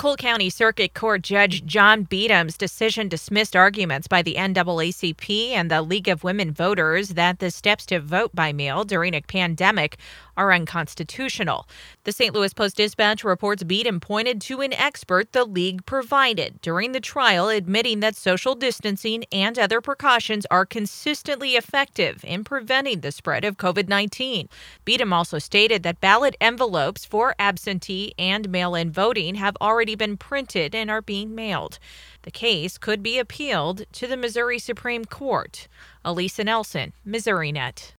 Cole County Circuit Court Judge John Beadham's decision dismissed arguments by the NAACP and the League of Women Voters that the steps to vote by mail during a pandemic are unconstitutional. The St. Louis Post-Dispatch reports Beadham pointed to an expert the league provided during the trial, admitting that social distancing and other precautions are consistently effective in preventing the spread of COVID-19. Beadham also stated that ballot envelopes for absentee and mail-in voting have already been printed and are being mailed. The case could be appealed to the Missouri Supreme Court. Elisa Nelson, MissouriNet.